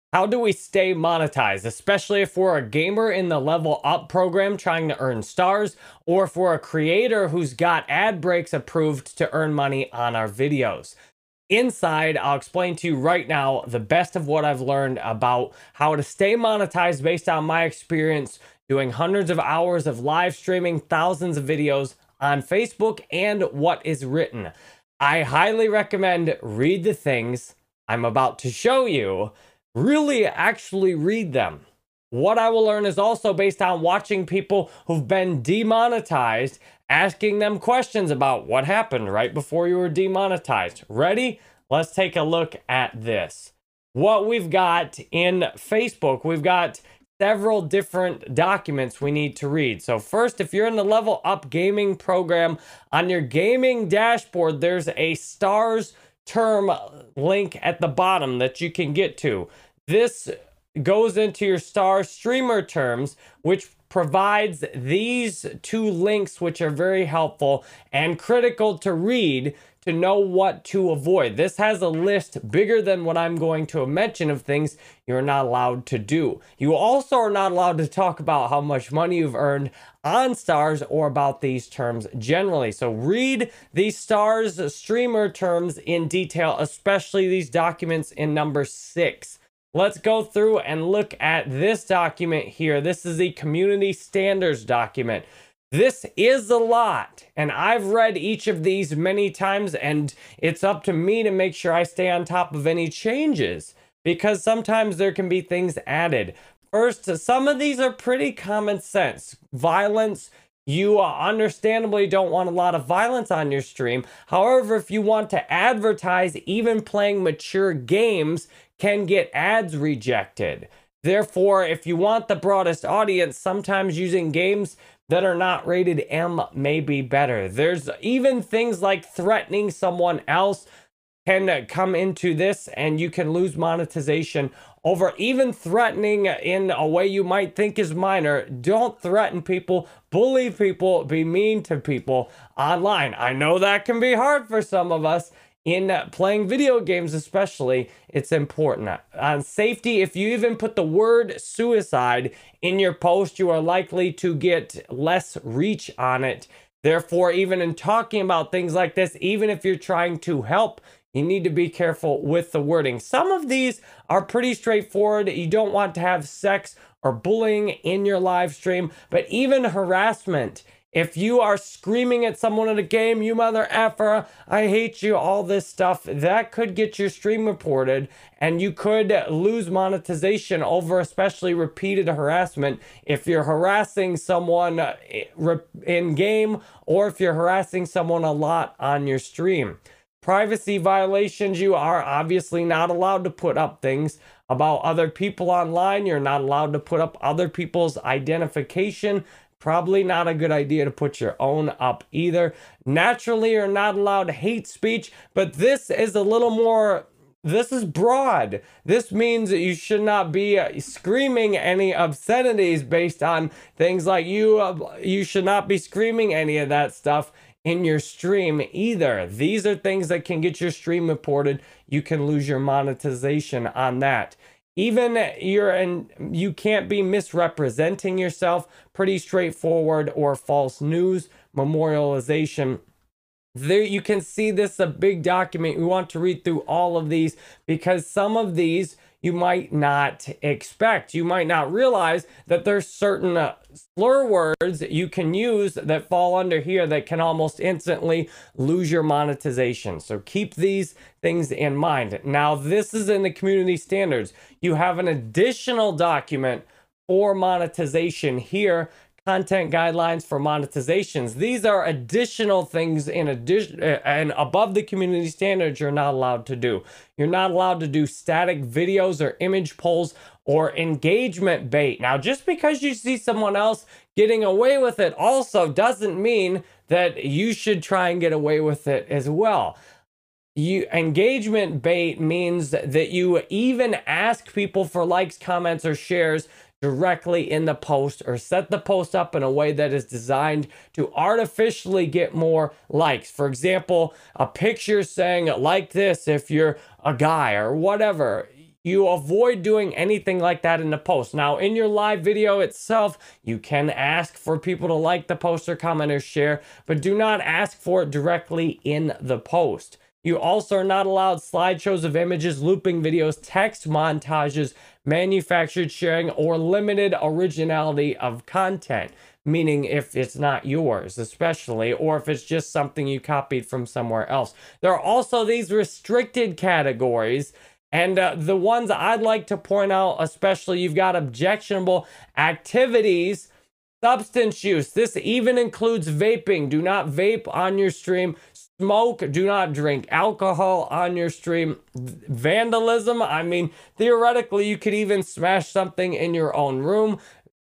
How do we stay monetized, especially if we're a gamer in the level up program trying to earn stars, or if we're a creator who's got ad breaks approved to earn money on our videos? Inside, I'll explain to you right now the best of what I've learned about how to stay monetized based on my experience doing hundreds of hours of live streaming, thousands of videos on Facebook, and what is written. I highly recommend read the things I'm about to show you. Really actually read them. What I will learn is also based on watching people who've been demonetized, asking them questions about what happened right before you were demonetized. Ready? Let's take a look at this. What we've got in Facebook, we've got several different documents we need to read. So first, if you're in the Level Up Gaming program, on your gaming dashboard, there's a stars term link at the bottom that you can get to. This goes into your star streamer terms, which provides these two links, which are very helpful and critical to read to know what to avoid. This has a list bigger than what I'm going to mention of things you're not allowed to do. You also are not allowed to talk about how much money you've earned on stars or about these terms generally. So read these stars streamer terms in detail, especially these documents in number 6. Let's go through and look at this document here. This is the community standards document. This is a lot, and I've read each of these many times, and it's up to me to make sure I stay on top of any changes, because sometimes there can be things added. First, some of these are pretty common sense. Violence, you understandably don't want a lot of violence on your stream. However, if you want to advertise, even playing mature games can get ads rejected. Therefore, if you want the broadest audience, sometimes using games that are not rated M may be better. There's even things like threatening someone else can come into this, and you can lose monetization over even threatening in a way you might think is minor. Don't threaten people, bully people, be mean to people online. I know that can be hard for some of us. In playing video games especially, it's important. On safety, if you even put the word suicide in your post, you are likely to get less reach on it. Therefore, even in talking about things like this, even if you're trying to help, you need to be careful with the wording. Some of these are pretty straightforward. You don't want to have sex or bullying in your live stream, but even harassment. If you are screaming at someone in a game, you mother effer, I hate you, all this stuff, that could get your stream reported, and you could lose monetization over especially repeated harassment if you're harassing someone in game, or if you're harassing someone a lot on your stream. Privacy violations, you are obviously not allowed to put up things about other people online. You're not allowed to put up other people's identification. Probably not a good idea to put your own up either. Naturally, you're not allowed hate speech, but this is a little more, this is broad. This means that you should not be screaming any obscenities based on things like you should not be screaming any of that stuff in your stream either. These are things that can get your stream reported. You can lose your monetization on that. Even you can't be misrepresenting yourself, pretty straightforward, or false news, memorialization. There you can see this is a big document. We want to read through all of these because some of these you might not expect. You might not realize that there's certain slur words you can use that fall under here that can almost instantly lose your monetization. So keep these things in mind. Now, this is in the community standards. You have an additional document for monetization here. Content guidelines for monetizations. These are additional things in addition and above the community standards you're not allowed to do. You're not allowed to do static videos or image polls or engagement bait. Now, just because you see someone else getting away with it also doesn't mean that you should try and get away with it as well. Engagement bait means that you even ask people for likes, comments, or shares directly in the post, or set the post up in a way that is designed to artificially get more likes. For example, a picture saying like this if you're a guy or whatever. you avoid doing anything like that in the post. Now, in your live video itself, you can ask for people to like the post or comment or share, but do not ask for it directly in the post. You also are not allowed slideshows of images, looping videos, text montages, manufactured sharing, or limited originality of content. Meaning if it's not yours, especially, or if it's just something you copied from somewhere else. There are also these restricted categories, and the ones I'd like to point out, especially, you've got objectionable activities, substance use. This even includes vaping. Do not vape on your stream. Smoke. Do not drink alcohol on your stream. Vandalism. I mean, theoretically, you could even smash something in your own room.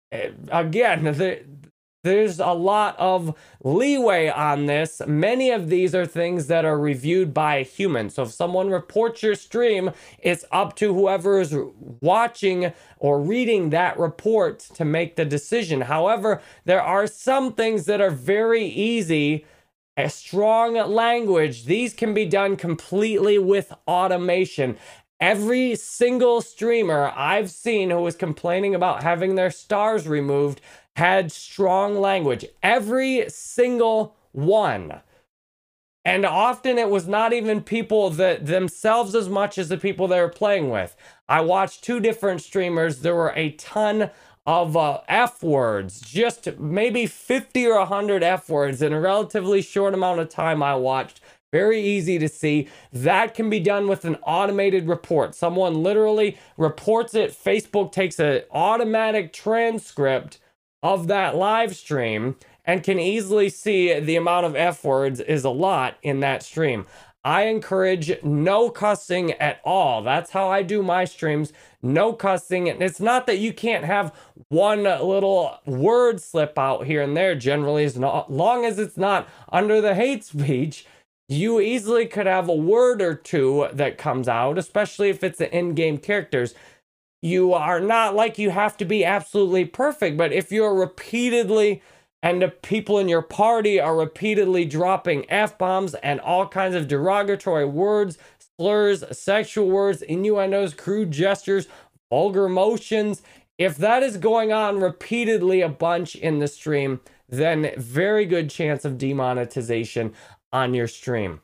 Again, there's a lot of leeway on this. Many of these are things that are reviewed by a human. So if someone reports your stream, it's up to whoever is watching or reading that report to make the decision. However, there are some things that are very easy. A strong language. These can be done completely with automation. Every single streamer I've seen who was complaining about having their stars removed had strong language. Every single one. And often it was not even people that themselves as much as the people they were playing with. I watched 2 different streamers. There were a ton of F words, just maybe 50 or 100 F words in a relatively short amount of time I watched. Very easy to see. That can be done with an automated report. Someone literally reports it. Facebook takes an automatic transcript of that live stream and can easily see the amount of F words is a lot in that stream. I encourage no cussing at all. That's how I do my streams. No cussing. And it's not that you can't have one little word slip out here and there. Generally, as long as it's not under the hate speech, you easily could have a word or two that comes out, especially if it's the in-game characters. You are not like you have to be absolutely perfect, but if you're repeatedly, and the people in your party are repeatedly dropping F-bombs and all kinds of derogatory words, slurs, sexual words, innuendos, crude gestures, vulgar motions, if that is going on repeatedly a bunch in the stream, then very good chance of demonetization on your stream.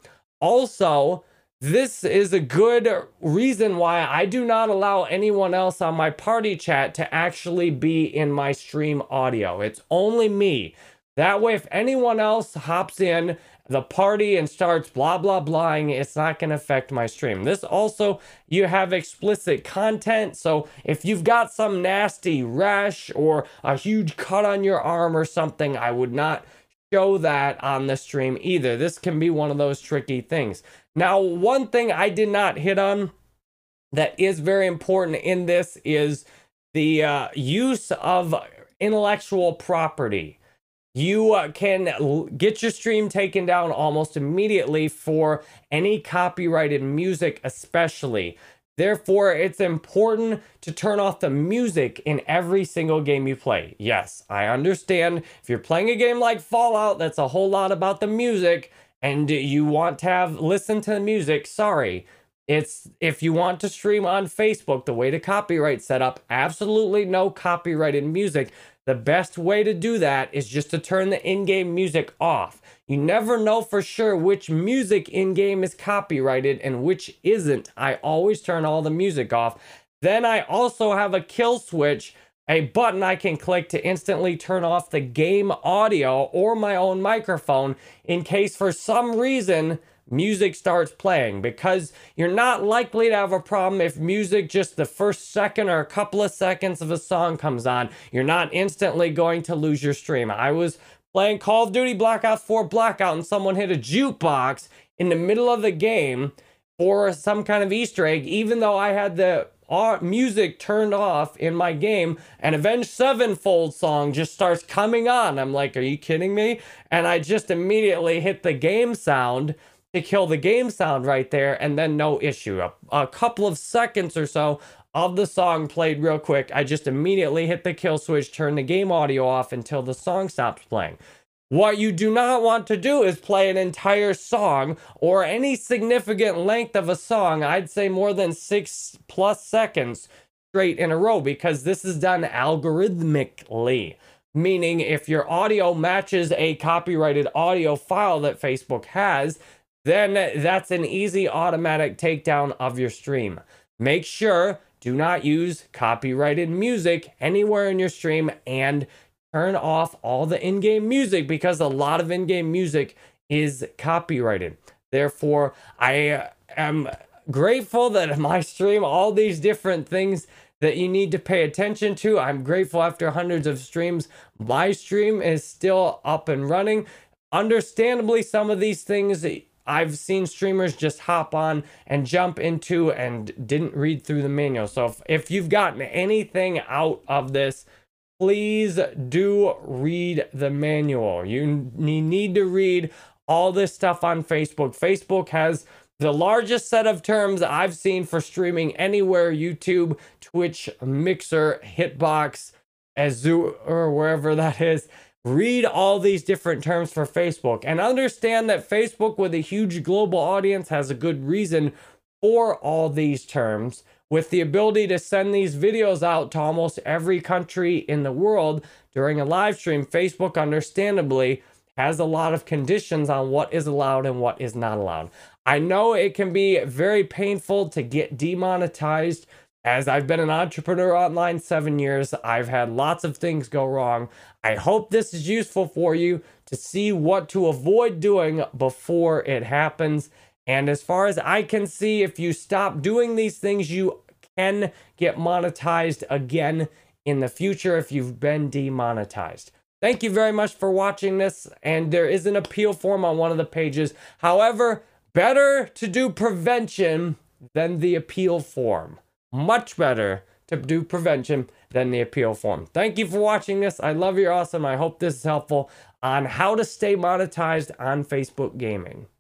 Also, this is a good reason why I do not allow anyone else on my party chat to actually be in my stream audio. It's only me. That way, if anyone else hops in the party and starts blah, blah, blahing, it's not going to affect my stream. This also, you have explicit content. So if you've got some nasty rash or a huge cut on your arm or something, I would not show that on the stream either. This can be one of those tricky things. Now, one thing I did not hit on that is very important in this is the use of intellectual property. You can get your stream taken down almost immediately for any copyrighted music especially. Therefore, it's important to turn off the music in every single game you play. Yes, I understand. If you're playing a game like Fallout, that's a whole lot about the music, and you want to listen to the music, sorry. If you want to stream on Facebook, the way to copyright set up, absolutely no copyrighted music. The best way to do that is just to turn the in-game music off. You never know for sure which music in-game is copyrighted and which isn't. I always turn all the music off. Then I also have a kill switch, a button I can click to instantly turn off the game audio or my own microphone in case for some reason music starts playing, because you're not likely to have a problem if music just the first second or a couple of seconds of a song comes on. You're not instantly going to lose your stream. I was playing Call of Duty Black Ops 4 Blackout and someone hit a jukebox in the middle of the game for some kind of Easter egg, even though I had the music turned off in my game. An Avenged Sevenfold song just starts coming on. I'm like, are you kidding me? And I just immediately hit the game sound to kill the game sound right there, and then no issue. A couple of seconds or so of the song played real quick. I just immediately hit the kill switch, turned the game audio off until the song stops playing. What you do not want to do is play an entire song or any significant length of a song, I'd say more than 6+ seconds straight in a row, because this is done algorithmically. Meaning if your audio matches a copyrighted audio file that Facebook has, then that's an easy automatic takedown of your stream. Make sure do not use copyrighted music anywhere in your stream, and turn off all the in-game music, because a lot of in-game music is copyrighted. Therefore, I am grateful that my stream, all these different things that you need to pay attention to. I'm grateful after hundreds of streams, my stream is still up and running. Understandably, some of these things I've seen streamers just hop on and jump into and didn't read through the manual. So if you've gotten anything out of this, please do read the manual. You need to read all this stuff on Facebook. Facebook has the largest set of terms I've seen for streaming anywhere: YouTube, Twitch, Mixer, Hitbox, Azure, or wherever that is. Read all these different terms for Facebook and understand that Facebook, with a huge global audience, has a good reason for all these terms. With the ability to send these videos out to almost every country in the world during a live stream, Facebook understandably has a lot of conditions on what is allowed and what is not allowed. I know it can be very painful to get demonetized. As I've been an entrepreneur online 7 years, I've had lots of things go wrong. I hope this is useful for you to see what to avoid doing before it happens. And as far as I can see, if you stop doing these things, you can get monetized again in the future if you've been demonetized. Thank you very much for watching this, and there is an appeal form on one of the pages. However, better to do prevention than the appeal form. Much better to do prevention than the appeal form. Thank you for watching this. I love you. You're awesome. I hope this is helpful on how to stay monetized on Facebook gaming.